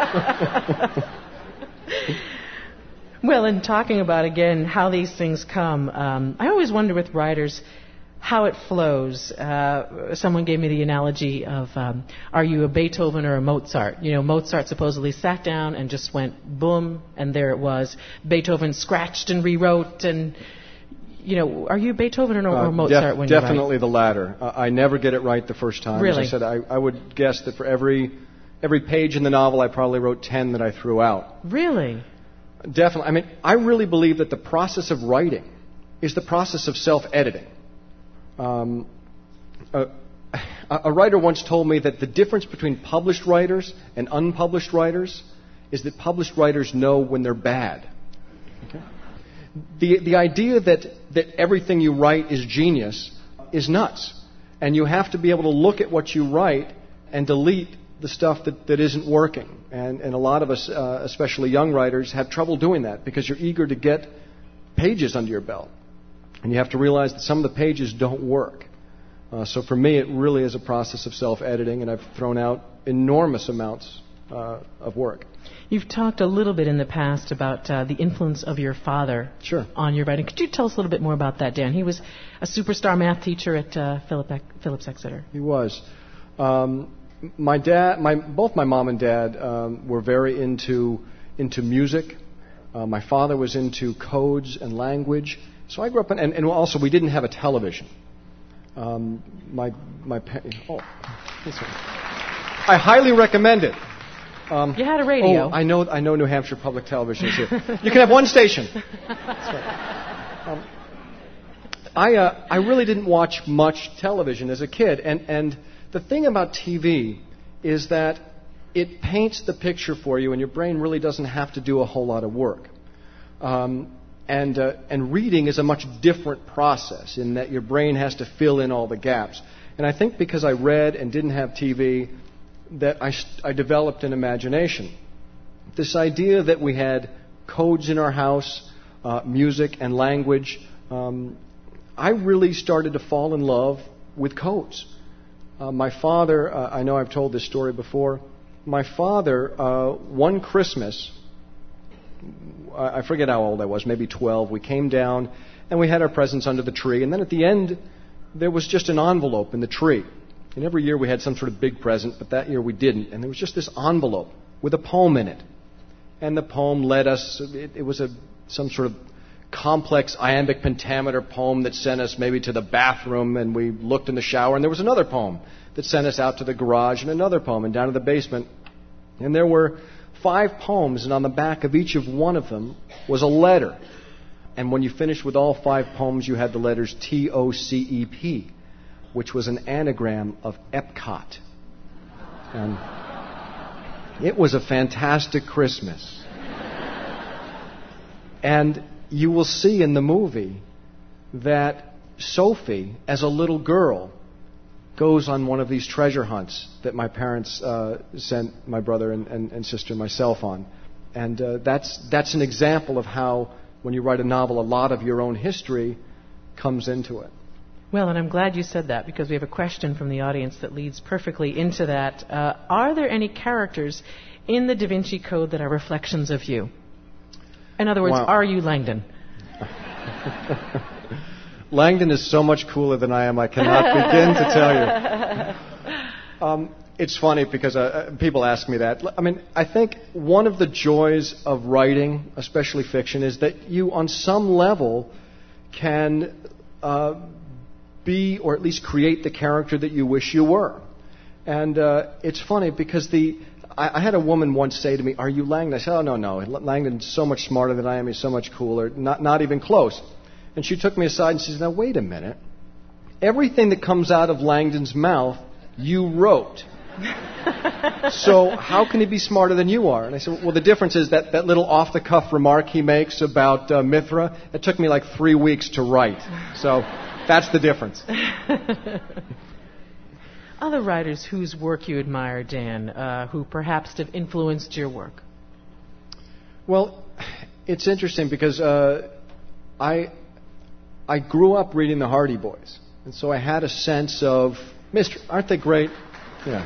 Well, in talking about, again, how these things come, um, I always wonder with writers how it flows. Uh, someone gave me the analogy of, um, are you a Beethoven or a Mozart? You know, Mozart supposedly sat down and just went boom, and there it was. Beethoven scratched and rewrote and... You know, are you Beethoven or, or Mozart uh, def- when you write? Definitely the latter. Uh, I never get it right the first time. Really? As I said, I, I would guess that for every every page in the novel, I probably wrote ten that I threw out. Really? Definitely. I mean, I really believe that the process of writing is the process of self-editing. Um, a, a writer once told me that the difference between published writers and unpublished writers is that published writers know when they're bad. Okay? The the idea that, that everything you write is genius is nuts. And you have to be able to look at what you write and delete the stuff that, that isn't working. And, and a lot of us, uh, especially young writers, have trouble doing that because you're eager to get pages under your belt. And you have to realize that some of the pages don't work. Uh, so for me, it really is a process of self-editing, and I've thrown out enormous amounts uh, of work. You've talked a little bit in the past about uh, the influence of your father Sure. on your writing. Could you tell us a little bit more about that, Dan? He was a superstar math teacher at uh, Philip, Phillips Exeter. He was. Um, my dad, my both my mom and dad um, were very into into music. Uh, my father was into codes and language. So I grew up in, and, and also we didn't have a television. Um, my my pa- oh, this one. I highly recommend it. Um, you had a radio. Oh, I know. I know. New Hampshire Public Television is here. You can have one station. That's right. Um, I uh, I really didn't watch much television as a kid, and and the thing about T V is that it paints the picture for you, and your brain really doesn't have to do a whole lot of work. Um, and uh, and reading is a much different process in that your brain has to fill in all the gaps. And I think because I read and didn't have T V, that I, I developed an imagination. This idea that we had codes in our house, uh, music and language, um, I really started to fall in love with codes. Uh, my father, uh, I know I've told this story before, my father, uh, one Christmas, I forget how old I was, maybe twelve, we came down and we had our presents under the tree, and then at the end there was just an envelope in the tree. And every year we had some sort of big present, but that year we didn't, and there was just this envelope with a poem in it. And the poem led us, it, it was a some sort of complex iambic pentameter poem that sent us maybe to the bathroom, and we looked in the shower, and there was another poem that sent us out to the garage, and another poem, and down to the basement. And there were five poems, and on the back of each of one of them was a letter. And when you finished with all five poems, you had the letters T O C E P, which was an anagram of Epcot. And it was a fantastic Christmas. And you will see in the movie that Sophie, as a little girl, goes on one of these treasure hunts that my parents uh, sent my brother and, and, and sister and myself on. And uh, that's that's an example of how, when you write a novel, a lot of your own history comes into it. Well, and I'm glad you said that, because we have a question from the audience that leads perfectly into that. Uh, are there any characters in the Da Vinci Code that are reflections of you? In other words, wow. Are you Langdon? Langdon is so much cooler than I am, I cannot begin to tell you. Um, it's funny because uh, people ask me that. I mean, I think one of the joys of writing, especially fiction, is that you, on some level, can uh, be, or at least create the character that you wish you were. And uh, it's funny because the I, I had a woman once say to me, "Are you Langdon?" I said, "Oh, no, no. Langdon's so much smarter than I am. He's so much cooler. Not, not even close." And she took me aside and she said, "Now, wait a minute. Everything that comes out of Langdon's mouth, you wrote. So how can he be smarter than you are?" And I said, "Well, the difference is that that little off-the-cuff remark he makes about uh, Mithra, it took me like three weeks to write. So that's the difference." Other writers whose work you admire, Dan, uh, who perhaps have influenced your work? Well, it's interesting because uh, I I grew up reading the Hardy Boys, and so I had a sense of mystery. Aren't they great? Yeah.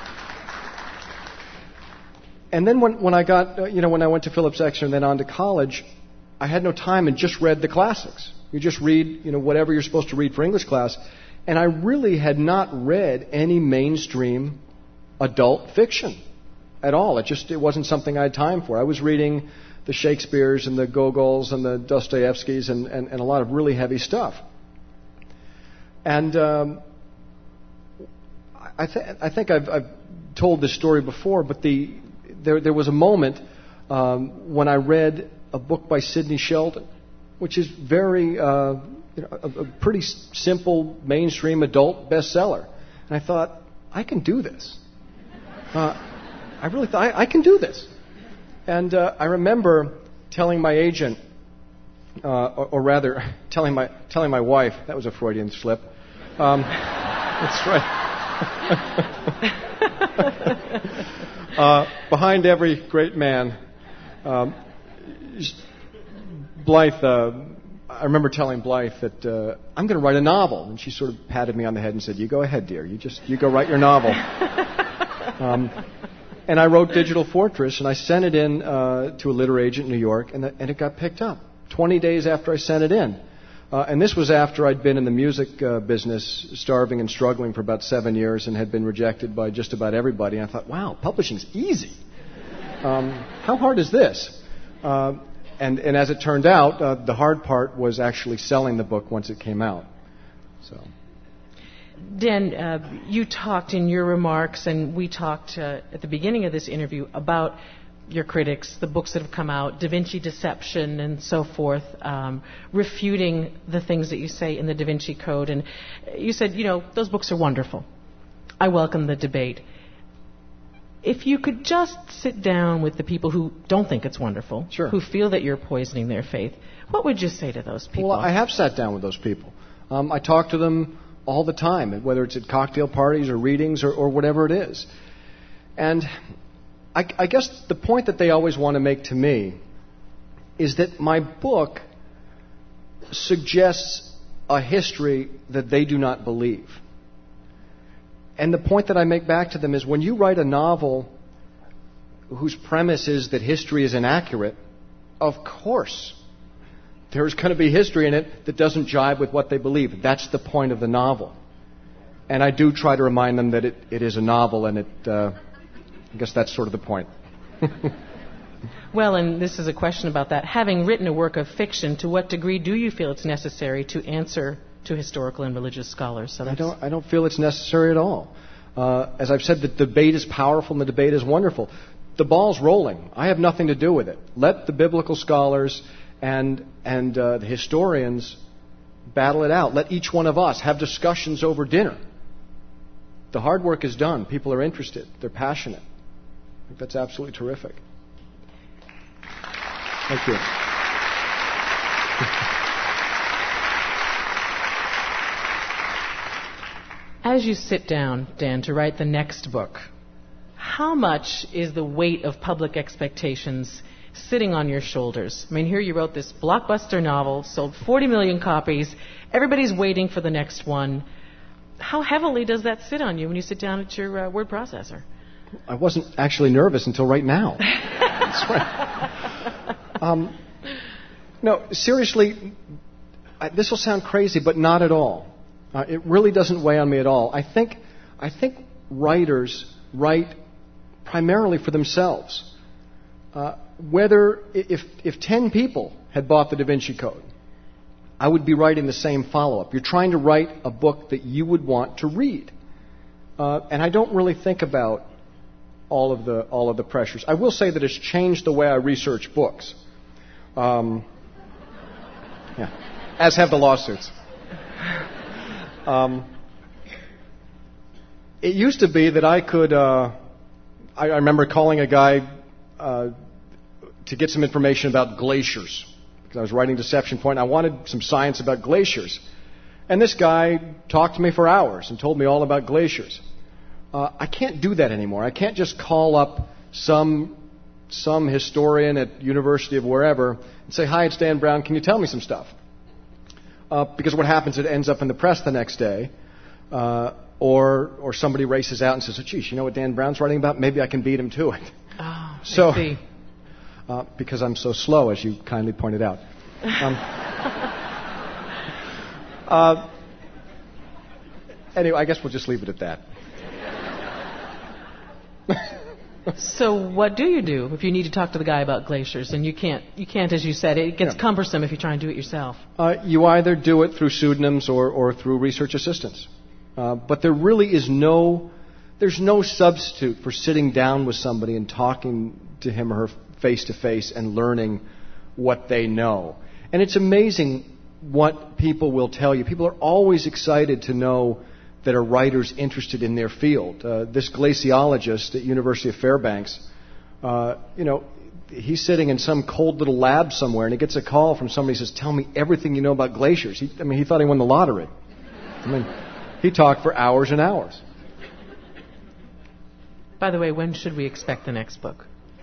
And then when, when I got, uh, you know, when I went to Phillips Exeter and then on to college, I had no time and just read the classics. You just read, you know, whatever you're supposed to read for English class. And I really had not read any mainstream adult fiction at all. It just, it wasn't something I had time for. I was reading the Shakespeares and the Gogols and the Dostoevskys and, and, and a lot of really heavy stuff. And um, I, th- I think I've, I've told this story before, but the there, there was a moment um, when I read a book by Sidney Sheldon, which is very, uh, you know, a, a pretty simple mainstream adult bestseller. And I thought, I can do this. Uh, I really thought, I, I can do this. And uh, I remember telling my agent, uh, or, or rather, telling my telling my wife, that was a Freudian slip. Um, that's right. uh, behind every great man, um, Blythe, uh, I remember telling Blythe that uh, I'm going to write a novel. And she sort of patted me on the head and said, "You go ahead, dear. You just, you go write your novel." Um, and I wrote Digital Fortress, and I sent it in uh, to a literary agent in New York, and, the, and it got picked up twenty days after I sent it in. Uh, and this was after I'd been in the music uh, business, starving and struggling for about seven years and had been rejected by just about everybody. And I thought, wow, publishing's easy. Um, how hard is this? Uh, and, and as it turned out, uh, the hard part was actually selling the book once it came out. So, Dan, uh, you talked in your remarks, and we talked uh, at the beginning of this interview about your critics, the books that have come out, Da Vinci Deception and so forth, um, refuting the things that you say in the Da Vinci Code. And you said, you know, those books are wonderful. I welcome the debate. If you could just sit down with the people who don't think it's wonderful, sure, who feel that you're poisoning their faith, what would you say to those people? Well, I have sat down with those people. Um, I talk to them all the time, whether it's at cocktail parties or readings or, or whatever it is. And I, I guess the point that they always want to make to me is that my book suggests a history that they do not believe. And the point that I make back to them is when you write a novel whose premise is that history is inaccurate, of course there's going to be history in it that doesn't jive with what they believe. That's the point of the novel. And I do try to remind them that it, it is a novel, and it, uh, I guess that's sort of the point. Well, and this is a question about that. Having written a work of fiction, to what degree do you feel it's necessary to answer to historical and religious scholars? So I don't, I don't feel it's necessary at all. Uh, as I've said, the debate is powerful and the debate is wonderful. The ball's rolling. I have nothing to do with it. Let the biblical scholars and and uh, the historians battle it out. Let each one of us have discussions over dinner. The hard work is done. People are interested. They're passionate. I think that's absolutely terrific. Thank you. As you sit down, Dan, to write the next book, how much is the weight of public expectations sitting on your shoulders? I mean, here you wrote this blockbuster novel, sold forty million copies. Everybody's waiting for the next one. How heavily does that sit on you when you sit down at your uh, word processor? I wasn't actually nervous until right now. That's right. Um, no, seriously, I, this will sound crazy, but not at all. Uh, it really doesn't weigh on me at all. I think, I think writers write primarily for themselves. Uh, whether if if ten people had bought the Da Vinci Code, I would be writing the same follow-up. You're trying to write a book that you would want to read, uh, and I don't really think about all of the all of the pressures. I will say that it's changed the way I research books. Um, yeah, as have the lawsuits. Um, it used to be that I could. Uh, I, I remember calling a guy uh, to get some information about glaciers because I was writing Deception Point. And I wanted some science about glaciers, and this guy talked to me for hours and told me all about glaciers. Uh, I can't do that anymore. I can't just call up some some historian at University of wherever and say, "Hi, it's Dan Brown. Can you tell me some stuff?" Uh, because what happens, it ends up in the press the next day, uh, or or somebody races out and says, "Oh, geez, you know what Dan Brown's writing about? Maybe I can beat him to it." Oh, so, I see. Uh, because I'm so slow, as you kindly pointed out. Um, uh, anyway, I guess we'll just leave it at that. So what do you do if you need to talk to the guy about glaciers and you can't, you can't, as you said, it gets Yeah. cumbersome if you try and do it yourself? Uh, you either do it through pseudonyms or, or through research assistants. Uh, but there really is no, there's no substitute for sitting down with somebody and talking to him or her face to face and learning what they know. And it's amazing what people will tell you. People are always excited to know that are writers interested in their field. Uh, this glaciologist at University of Fairbanks, uh, you know, he's sitting in some cold little lab somewhere, and he gets a call from somebody who says, "Tell me everything you know about glaciers." He, I mean, he thought he won the lottery. I mean, he talked for hours and hours. By the way, when should we expect the next book?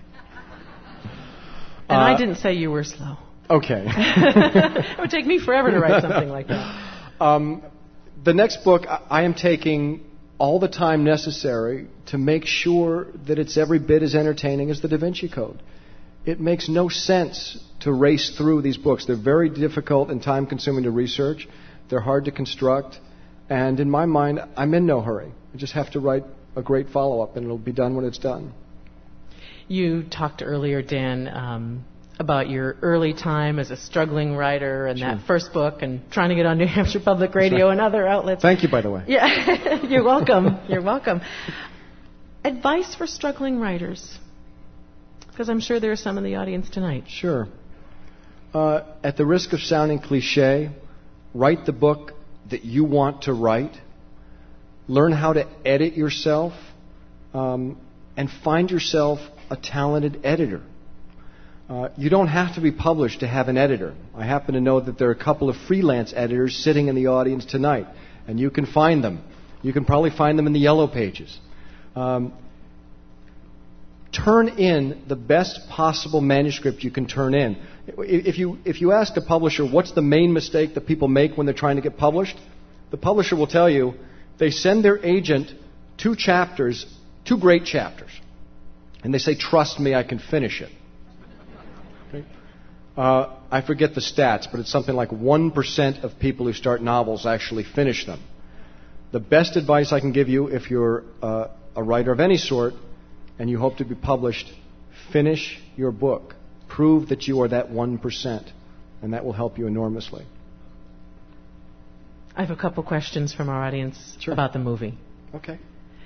And Uh, I didn't say you were slow. Okay. It would take me forever to write something like that. Um, the next book, I am taking all the time necessary to make sure that it's every bit as entertaining as the Da Vinci Code. It makes no sense to race through these books. They're very difficult and time-consuming to research. They're hard to construct. And in my mind, I'm in no hurry. I just have to write a great follow-up, and it'll be done when it's done. You talked earlier, Dan, um, about your early time as a struggling writer and Sure. that first book and trying to get on New Hampshire Public Radio and other outlets. Thank you, by the way. Yeah, you're welcome. You're welcome. Advice for struggling writers? Because I'm sure there are some in the audience tonight. Sure. Uh, at the risk of sounding cliche, write the book that you want to write. Learn how to edit yourself, um, and find yourself a talented editor. Uh, you don't have to be published to have an editor. I happen to know that there are a couple of freelance editors sitting in the audience tonight, and you can find them. You can probably find them in the Yellow Pages. Um, turn in the best possible manuscript you can turn in. If you, if you ask a publisher what's the main mistake that people make when they're trying to get published, the publisher will tell you they send their agent two chapters, two great chapters, and they say, trust me, I can finish it. Okay? Uh, I forget the stats, but it's something like one percent of people who start novels actually finish them. The best advice I can give you if you're uh, a writer of any sort and you hope to be published, finish your book. Prove that you are that one percent, and that will help you enormously. I have a couple questions from our audience sure. about the movie. Okay.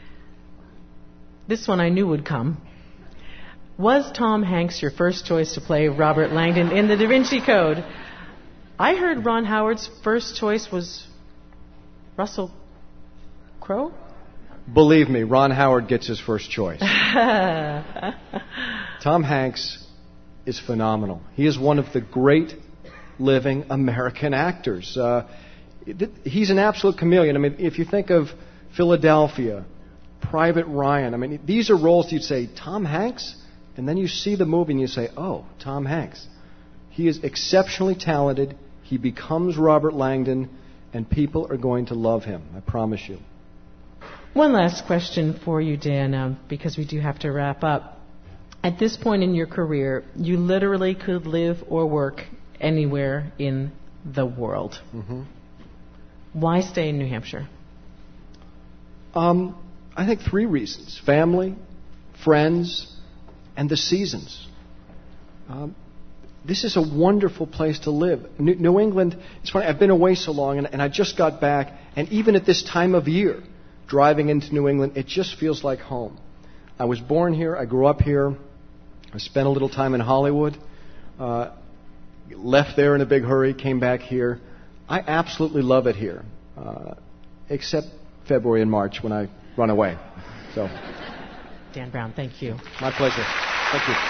This one I knew would come. Was Tom Hanks your first choice to play Robert Langdon in the Da Vinci Code? I heard Ron Howard's first choice was Russell Crowe? Believe me, Ron Howard gets his first choice. Tom Hanks is phenomenal. He is one of the great living American actors. Uh, he's an absolute chameleon. I mean, if you think of Philadelphia, Private Ryan, I mean, these are roles you'd say, Tom Hanks? And then you see the movie and you say, oh, Tom Hanks. He is exceptionally talented. He becomes Robert Langdon, and people are going to love him. I promise you. One last question for you, Dan, um, because we do have to wrap up. At this point in your career, you literally could live or work anywhere in the world. Mm-hmm. Why stay in New Hampshire? Um, I think three reasons. Family, friends, and the seasons. Um, this is a wonderful place to live. New, New England, it's funny, I've been away so long, and, and I just got back, and even at this time of year, driving into New England, it just feels like home. I was born here, I grew up here, I spent a little time in Hollywood, uh, left there in a big hurry, came back here. I absolutely love it here, uh, except February and March when I run away. So, Dan Brown, thank you. My pleasure. Thank you.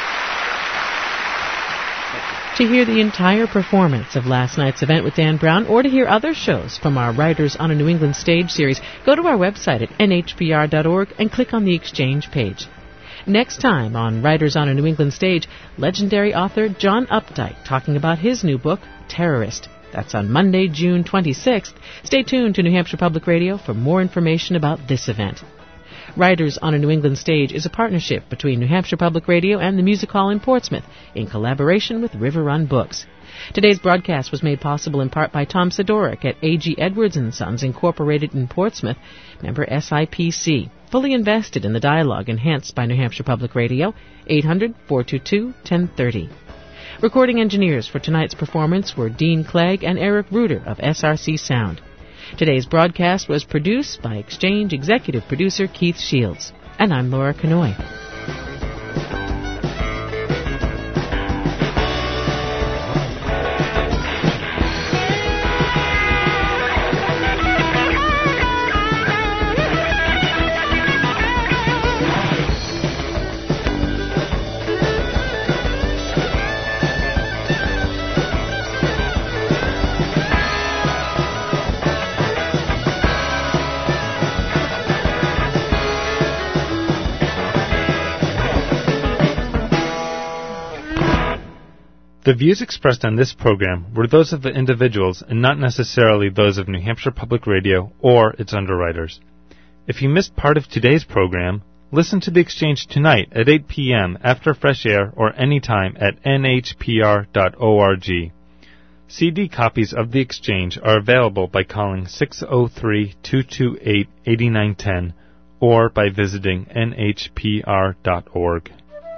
To hear the entire performance of last night's event with Dan Brown, or to hear other shows from our Writers on a New England Stage series, go to our website at N H P R dot org and click on the Exchange page. Next time on Writers on a New England Stage, legendary author John Updike talking about his new book, Terrorist. That's on Monday, June twenty-sixth. Stay tuned to New Hampshire Public Radio for more information about this event. Writers on a New England Stage is a partnership between New Hampshire Public Radio and the Music Hall in Portsmouth in collaboration with River Run Books. Today's broadcast was made possible in part by Tom Sidoric at A G Edwards and Sons Incorporated in Portsmouth, member S I P C, fully invested in the dialogue enhanced by New Hampshire Public Radio, eight hundred, four two two, one oh three oh. Recording engineers for tonight's performance were Dean Clegg and Eric Reuter of S R C Sound. Today's broadcast was produced by Exchange Executive Producer Keith Shields. And I'm Laura Canoy. The views expressed on this program were those of the individuals and not necessarily those of New Hampshire Public Radio or its underwriters. If you missed part of today's program, listen to the Exchange tonight at eight p.m. after Fresh Air or anytime at N H P R dot org. C D copies of the Exchange are available by calling six oh three, two two eight, eight nine one oh or by visiting N H P R dot org.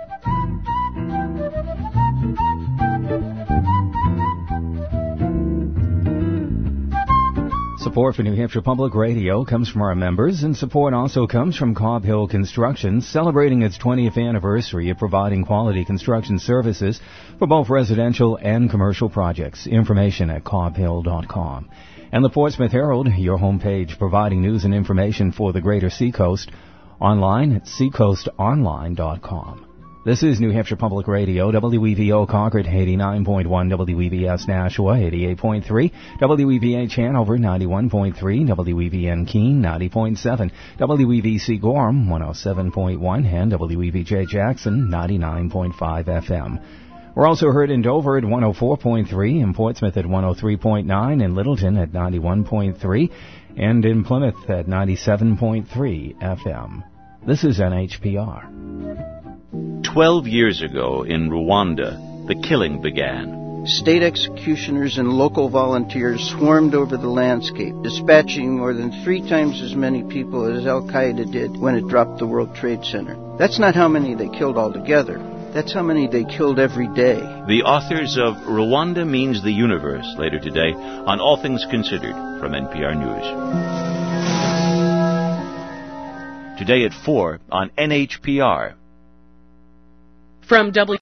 Support for New Hampshire Public Radio comes from our members, and support also comes from Cobb Hill Construction, celebrating its twentieth anniversary of providing quality construction services for both residential and commercial projects. Information at cobb hill dot com. And the Portsmouth Herald, your homepage providing news and information for the greater Seacoast, online at seacoast online dot com. This is New Hampshire Public Radio, W E V O Concord, eighty-nine point one, W E V S Nashua, eighty-eight point three, W E V H Hanover, ninety-one point three, W E V N Keene, ninety point seven, W E V C Gorham, one oh seven point one, and W E V J Jackson, ninety-nine point five F M. We're also heard in Dover at one oh four point three, in Portsmouth at one oh three point nine, in Littleton at ninety-one point three, and in Plymouth at ninety-seven point three F M. This is N H P R. Twelve years ago in Rwanda, the killing began. State executioners and local volunteers swarmed over the landscape, dispatching more than three times as many people as Al-Qaeda did when it dropped the World Trade Center. That's not how many they killed altogether. That's how many they killed every day. The authors of Rwanda Means the Universe later today on All Things Considered from N P R News. Today at four on N H P R. From W